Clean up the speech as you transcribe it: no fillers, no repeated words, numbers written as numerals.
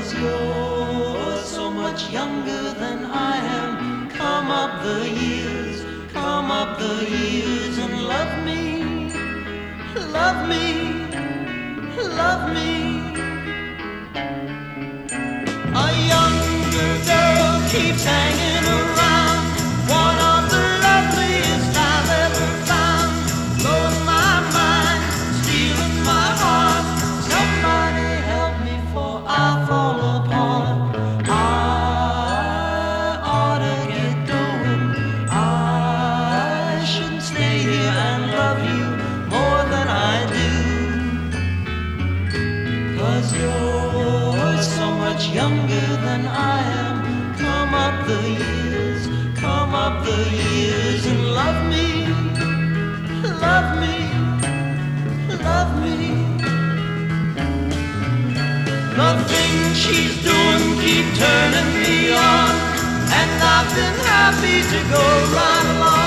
'Cause you're so much younger than I am. Come up the years and love me, love me, love me. A younger girl keeps hanging around, one of the loveliest I've ever found. Blowing my mind, stealing my heart. Somebody help me, for I fall apart. I ought to get going. I shouldn't stay here and love you more than I do. 'Cause you're so much younger than I am. Come up the years and love me, love me, love me. The things she's doing keep turning me on, and I've been happy to go right along.